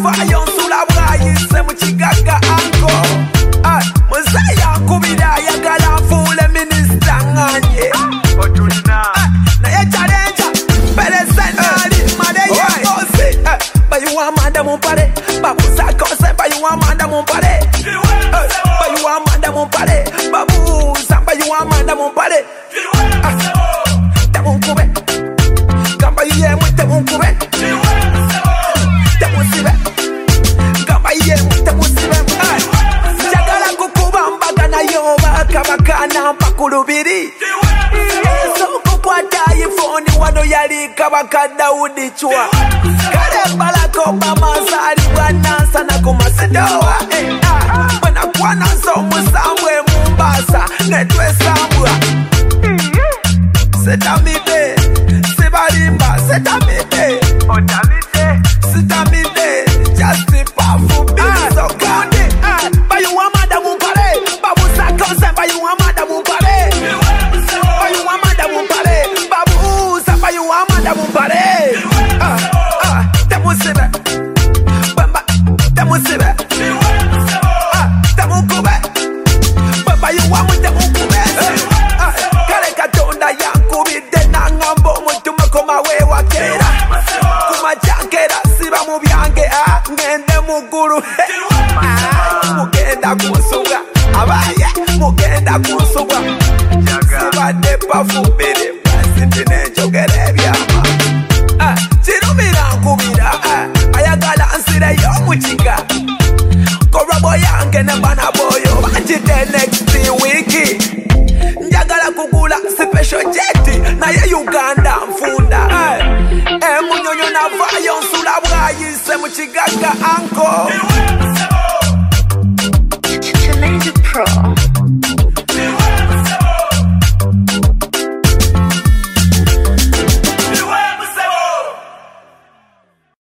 navayo nsula bwayise mu kigaga anko Musaya nkubira yagala nfuule minisita nganye naye challenge peresenali madeya kosi bayuwa manda mumpale babusa kose bayuwa manda mumpale bayuwa manda mumpale babusa bayuwa manda mumpale temunkube gamba yemwe temunkube temusibe gamba yemwe temusibe njagala kukuba mbaga nayo bakabakana mpakulubiri sokukwata iphone wano yali kabaka Daudi chwa kale Barack Obama zalibwa nansana ku Macedoa bwana kwana nsomusambwe Mombasa netwesambwa setamide sibalimba setamide otamide sitamide just pafu biso kande bayuwa madamu pale babusa kose bayuwa madamu pale bayuwa madamu pale babusa bayuwa madamu pale temusibe bamba temusibe temukube bayuwa mutemukube kale katonda yankubidde nangamba omutume komaweewa kera kumajankera siba mu byange ngende muggulu mugenda kunsuga abaye mugenda kunsuga sibadde pafumbire basindi nenjogera ebyama kirumira nkubira ayagala nsireyo mukiga korabo yange ne bana boyo bakite next week njagala kugula special jet naye Uganda nfunda munyonyo navayo nsula bwayise mu kigaga anko It's a Laser Pro.